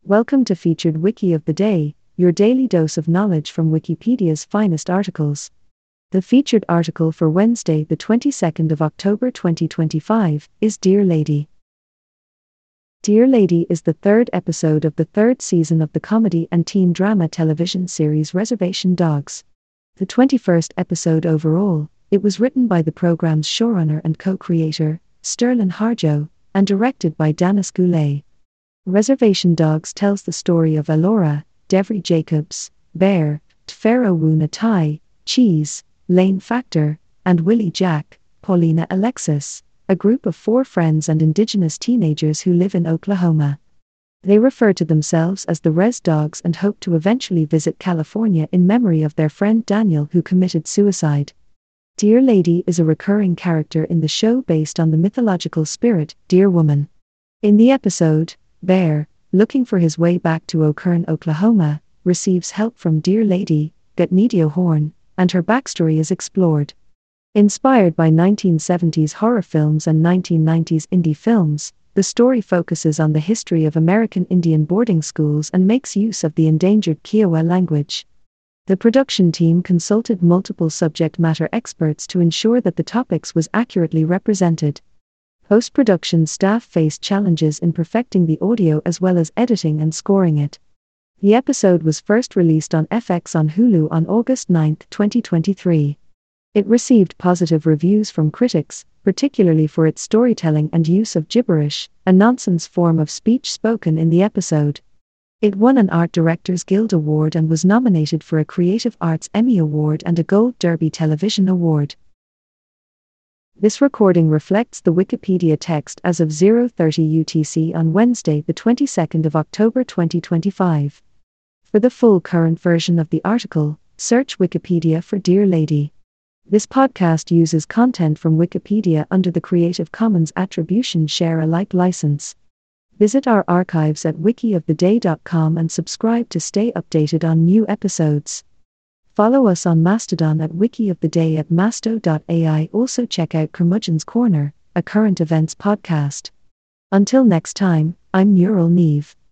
Welcome to Featured Wiki of the Day, your daily dose of knowledge from Wikipedia's finest articles. The featured article for Wednesday, the 22nd of October 2025, is Dear Lady. Dear Lady is the third episode of the third season of the comedy and teen drama television series Reservation Dogs. The 21st episode overall, it was written by the program's showrunner and co-creator, Sterling Harjo, and directed by Danis Goulet. Reservation Dogs tells the story of Elora, Devry Jacobs, Bear, Tfero Wu Natai, Cheese, Lane Factor, and Willie Jack, Paulina Alexis, a group of 4 friends and indigenous teenagers who live in Oklahoma. They refer to themselves as the Res Dogs and hope to eventually visit California in memory of their friend Daniel who committed suicide. Dear Lady is a recurring character in the show based on the mythological spirit, Dear Woman. In the episode, Bear, looking for his way back to Okern, Oklahoma, receives help from Dear Lady, Gutnidio Horn, and her backstory is explored. Inspired by 1970s horror films and 1990s indie films, the story focuses on the history of American Indian boarding schools and makes use of the endangered Kiowa language. The production team consulted multiple subject matter experts to ensure that the topics was accurately represented. Post-production staff faced challenges in perfecting the audio as well as editing and scoring it. The episode was first released on FX on Hulu on August 9, 2023. It received positive reviews from critics, particularly for its storytelling and use of gibberish, a nonsense form of speech spoken in the episode. It won an Art Directors Guild Award and was nominated for a Creative Arts Emmy Award and a Gold Derby Television Award. This recording reflects the Wikipedia text as of 0:30 UTC on Wednesday, the 22nd of October 2025. For the full current version of the article, search Wikipedia for Dear Lady. This podcast uses content from Wikipedia under the Creative Commons Attribution Share Alike license. Visit our archives at wikioftheday.com and subscribe to stay updated on new episodes. Follow us on Mastodon at wikioftheday at masto.ai. Also check out Curmudgeon's Corner, a current events podcast. Until next time, I'm Neural Neve.